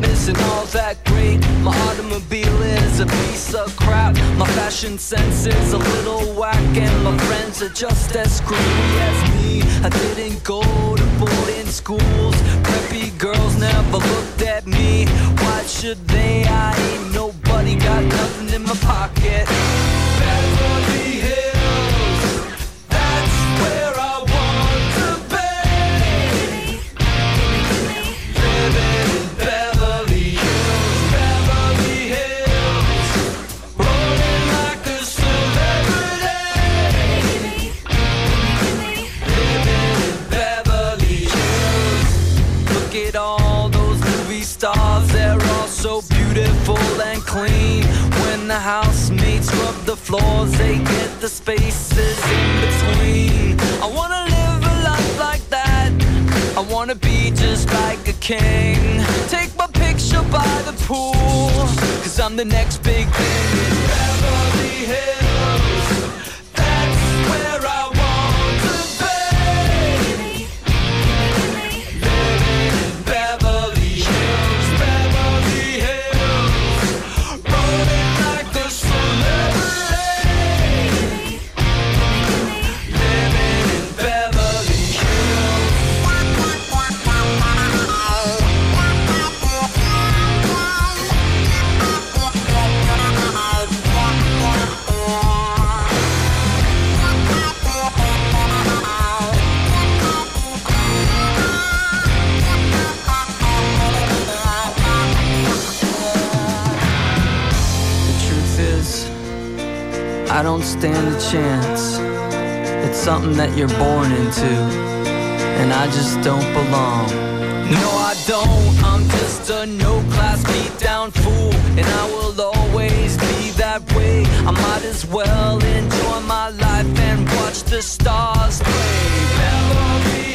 missing all that great. My automobile is a piece of crap. My fashion sense is a little whack, and my friends are just as screwy as me. I didn't go to boarding schools. Preppy girls never looked at me. Why should they? I ain't nobody, got nothing in my pocket. Beverly Hills, that's where I want to be. Living in Beverly Hills, Beverly Hills, rolling like a celebrity. Living in Beverly Hills. Look at all those movie stars, they're all so beautiful and clean. When the housemates rub the floors, they get the spaces in between. I wanna live a life like that. I wanna be just like a king. Take my picture by the pool, 'cause I'm the next big thing in Beverly Hills. That's where I want to be. Living in Beverly Hills, Beverly Hills, rolling like a celebrity. Living in Beverly Hills. The truth is, I don't stand a chance. It's something that you're born into, and I just don't belong. No, I don't. I'm just a no-class beat-down fool, and I will always be that way. I might as well enjoy my life and watch the stars play. Beverly